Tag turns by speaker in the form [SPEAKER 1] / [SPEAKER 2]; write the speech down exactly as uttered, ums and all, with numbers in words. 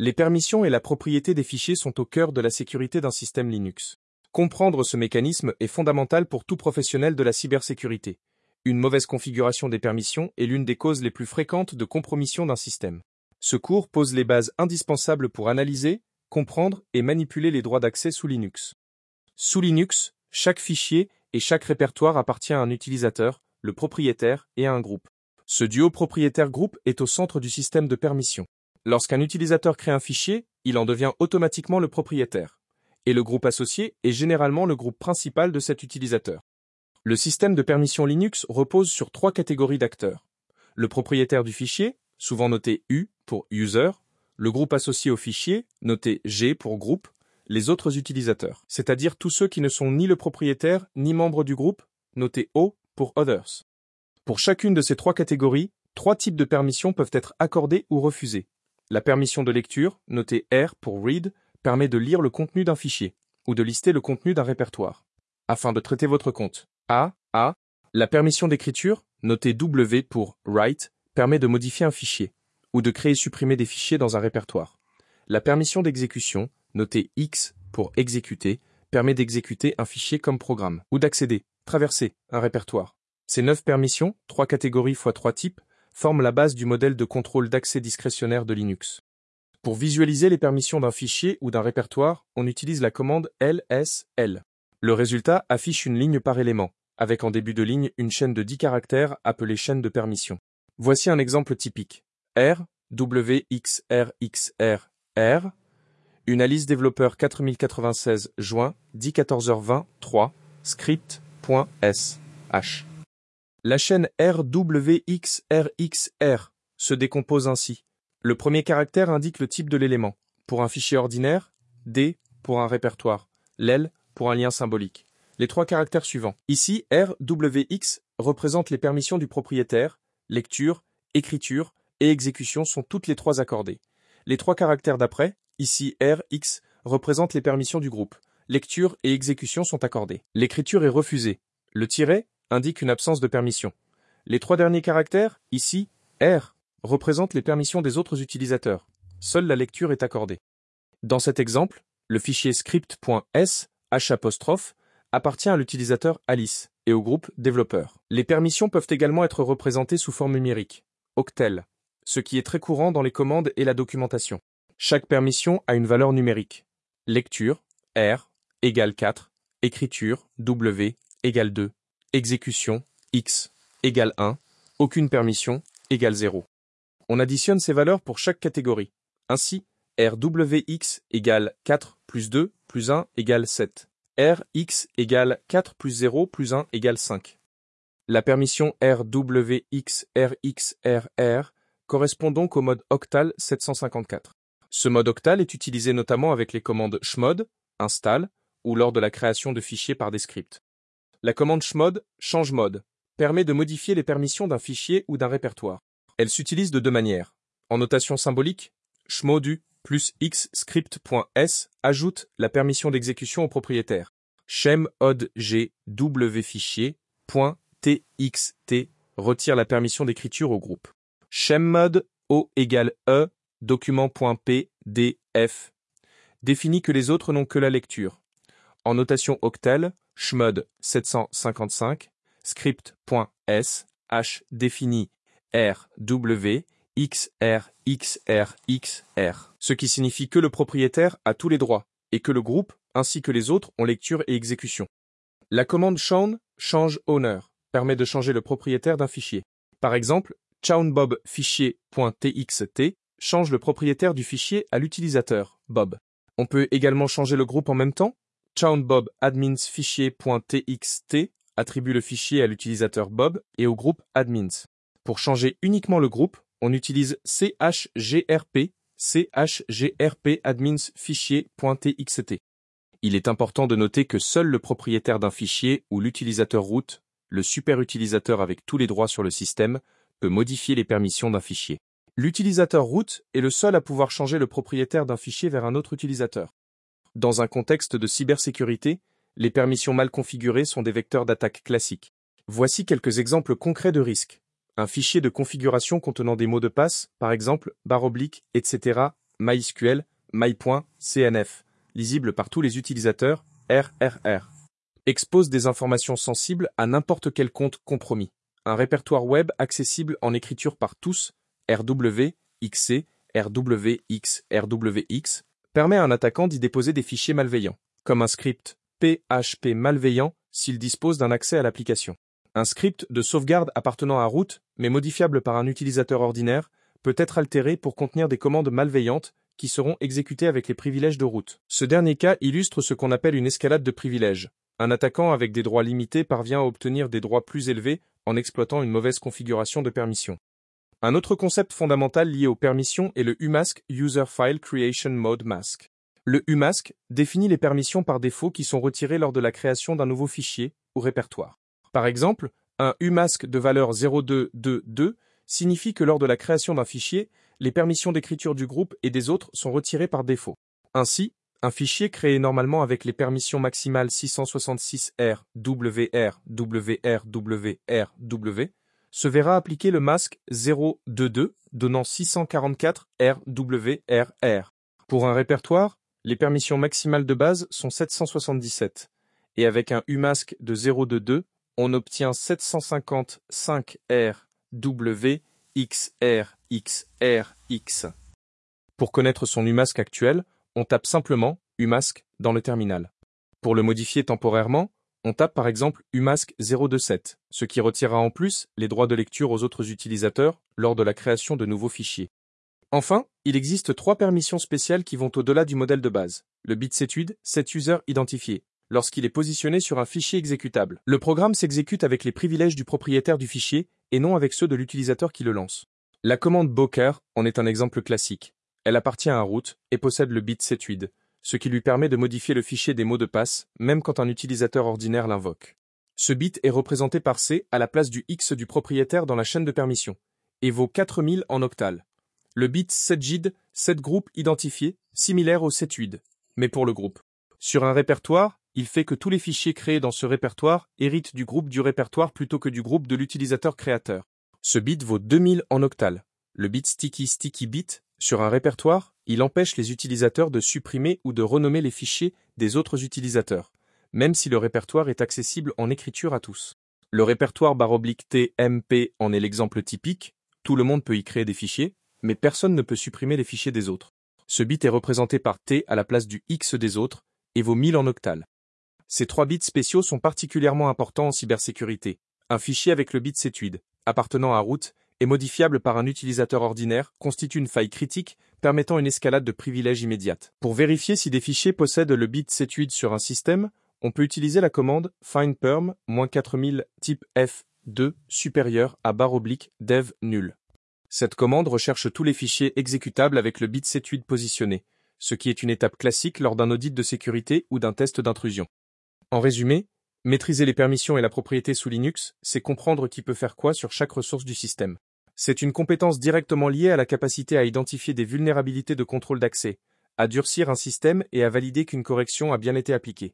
[SPEAKER 1] Les permissions et la propriété des fichiers sont au cœur de la sécurité d'un système Linux. Comprendre ce mécanisme est fondamental pour tout professionnel de la cybersécurité. Une mauvaise configuration des permissions est l'une des causes les plus fréquentes de compromission d'un système. Ce cours pose les bases indispensables pour analyser, comprendre et manipuler les droits d'accès sous Linux. Sous Linux, chaque fichier et chaque répertoire appartient à un utilisateur, le propriétaire et à un groupe. Ce duo propriétaire-groupe est au centre du système de permission. Lorsqu'un utilisateur crée un fichier, il en devient automatiquement le propriétaire. Et le groupe associé est généralement le groupe principal de cet utilisateur. Le système de permission Linux repose sur trois catégories d'acteurs. Le propriétaire du fichier, souvent noté U pour User, le groupe associé au fichier, noté G pour groupe, les autres utilisateurs, c'est-à-dire tous ceux qui ne sont ni le propriétaire ni membre du groupe, noté O pour Others. Pour chacune de ces trois catégories, trois types de permissions peuvent être accordées ou refusées. La permission de lecture, notée R pour Read, permet de lire le contenu d'un fichier, ou de lister le contenu d'un répertoire, afin de traiter votre compte. A, A. La permission d'écriture, notée W pour Write, permet de modifier un fichier, ou de créer et supprimer des fichiers dans un répertoire. La permission d'exécution, notée X pour exécuter, permet d'exécuter un fichier comme programme, ou d'accéder, traverser, un répertoire. Ces neuf permissions, trois catégories fois trois types, forment la base du modèle de contrôle d'accès discrétionnaire de Linux. Pour visualiser les permissions d'un fichier ou d'un répertoire, on utilise la commande L S L. Le résultat affiche une ligne par élément, avec en début de ligne une chaîne de dix caractères appelée chaîne de permission. Voici un exemple typique. R, W X R X R R, une Alice développeur quatre mille quatre-vingt-seize juin, dix quatorze heures vingt, trois, script.s, h. La chaîne R W X R X R se décompose ainsi. Le premier caractère indique le type de l'élément. Pour un fichier ordinaire, D pour un répertoire, L pour un lien symbolique. Les trois caractères suivants. Ici, R W X représente les permissions du propriétaire, lecture, écriture et exécution sont toutes les trois accordées. Les trois caractères d'après, ici R X, représentent les permissions du groupe. Lecture et exécution sont accordées. L'écriture est refusée. Le tiret indique une absence de permission. Les trois derniers caractères, ici, R, représentent les permissions des autres utilisateurs. Seule la lecture est accordée. Dans cet exemple, le fichier script.s, H', appartient à l'utilisateur Alice et au groupe développeur. Les permissions peuvent également être représentées sous forme numérique, octets, ce qui est très courant dans les commandes et la documentation. Chaque permission a une valeur numérique. Lecture, R, égale quatre, écriture, W, égale deux, exécution, X, égale un, aucune permission, égale zéro. On additionne ces valeurs pour chaque catégorie. Ainsi, R W X égale quatre plus deux plus un égale sept. R X égale quatre plus zéro plus un égale cinq. La permission R W X R X R R correspond donc au mode octal sept cent cinquante-quatre. Ce mode octal est utilisé notamment avec les commandes chmod, install, ou lors de la création de fichiers par des scripts. La commande chmod, change mode, permet de modifier les permissions d'un fichier ou d'un répertoire. Elle s'utilise de deux manières. En notation symbolique, chmodu plus x script.s ajoute la permission d'exécution au propriétaire. Chmod g w fichier .txt retire la permission d'écriture au groupe. Chmod o égale e document.pdf définit que les autres n'ont que la lecture. En notation octal, chmod sept cent cinquante-cinq script.s h définit R W X R X R X R, ce qui signifie que le propriétaire a tous les droits et que le groupe ainsi que les autres ont lecture et exécution. La commande chown change owner permet de changer le propriétaire d'un fichier. Par exemple, chownbob fichier.txt change le propriétaire du fichier à l'utilisateur Bob. On peut également changer le groupe en même temps. Chownbob admins fichier.txt attribue le fichier à l'utilisateur Bob et au groupe admins. Pour changer uniquement le groupe, on utilise chgrp, chgrp admins fichier.txt. Il est important de noter que seul le propriétaire d'un fichier ou l'utilisateur root, le superutilisateur avec tous les droits sur le système, peut modifier les permissions d'un fichier. L'utilisateur root est le seul à pouvoir changer le propriétaire d'un fichier vers un autre utilisateur. Dans un contexte de cybersécurité, les permissions mal configurées sont des vecteurs d'attaque classiques. Voici quelques exemples concrets de risques. Un fichier de configuration contenant des mots de passe, par exemple, barre oblique, et cetera, .mysql, my.cnf, lisible par tous les utilisateurs, R R R. Expose des informations sensibles à n'importe quel compte compromis. Un répertoire web accessible en écriture par tous, R W, X C, R W X, R W X, permet à un attaquant d'y déposer des fichiers malveillants, comme un script P H P malveillant s'il dispose d'un accès à l'application. Un script de sauvegarde appartenant à root, mais modifiable par un utilisateur ordinaire, peut être altéré pour contenir des commandes malveillantes qui seront exécutées avec les privilèges de root. Ce dernier cas illustre ce qu'on appelle une escalade de privilèges. Un attaquant avec des droits limités parvient à obtenir des droits plus élevés en exploitant une mauvaise configuration de permission. Un autre concept fondamental lié aux permissions est le U mask User File Creation Mode Mask. Le U mask définit les permissions par défaut qui sont retirées lors de la création d'un nouveau fichier ou répertoire. Par exemple, un U mask de valeur zéro deux deux deux signifie que lors de la création d'un fichier, les permissions d'écriture du groupe et des autres sont retirées par défaut. Ainsi, un fichier créé normalement avec les permissions maximales six cent soixante-six R W R W R W R W se verra appliquer le masque zéro deux deux donnant six cent quarante-quatre R W R R. Pour un répertoire, les permissions maximales de base sont sept cent soixante-dix-sept et avec un U mask de zéro deux deux, on obtient sept cent cinquante-cinq R W X R X R X. Pour connaître son U mask actuel, on tape simplement U mask dans le terminal. Pour le modifier temporairement, on tape par exemple U mask zéro deux sept, ce qui retirera en plus les droits de lecture aux autres utilisateurs lors de la création de nouveaux fichiers. Enfin, il existe trois permissions spéciales qui vont au-delà du modèle de base. Le bit setuid, set user identifié, lorsqu'il est positionné sur un fichier exécutable. Le programme s'exécute avec les privilèges du propriétaire du fichier et non avec ceux de l'utilisateur qui le lance. La commande boker en est un exemple classique. Elle appartient à un root et possède le bit setuid, ce qui lui permet de modifier le fichier des mots de passe, même quand un utilisateur ordinaire l'invoque. Ce bit est représenté par C à la place du X du propriétaire dans la chaîne de permission, et vaut quatre mille en octal. Le bit setgid, setgroup identifié, similaire au setuid, mais pour le groupe. Sur un répertoire, il fait que tous les fichiers créés dans ce répertoire héritent du groupe du répertoire plutôt que du groupe de l'utilisateur créateur. Ce bit vaut deux mille en octal. Le bit sticky sticky bit, sur un répertoire, il empêche les utilisateurs de supprimer ou de renommer les fichiers des autres utilisateurs, même si le répertoire est accessible en écriture à tous. Le répertoire barre oblique T M P en est l'exemple typique, tout le monde peut y créer des fichiers, mais personne ne peut supprimer les fichiers des autres. Ce bit est représenté par T à la place du X des autres et vaut mille en octal. Ces trois bits spéciaux sont particulièrement importants en cybersécurité. Un fichier avec le bit setuid, appartenant à root, et modifiable par un utilisateur ordinaire, constitue une faille critique permettant une escalade de privilèges immédiate. Pour vérifier si des fichiers possèdent le bit setuid sur un système, on peut utiliser la commande findperm quatre mille type F deux supérieur à barre oblique dev nul. Cette commande recherche tous les fichiers exécutables avec le bit setuid positionné, ce qui est une étape classique lors d'un audit de sécurité ou d'un test d'intrusion. En résumé, maîtriser les permissions et la propriété sous Linux, c'est comprendre qui peut faire quoi sur chaque ressource du système. C'est une compétence directement liée à la capacité à identifier des vulnérabilités de contrôle d'accès, à durcir un système et à valider qu'une correction a bien été appliquée.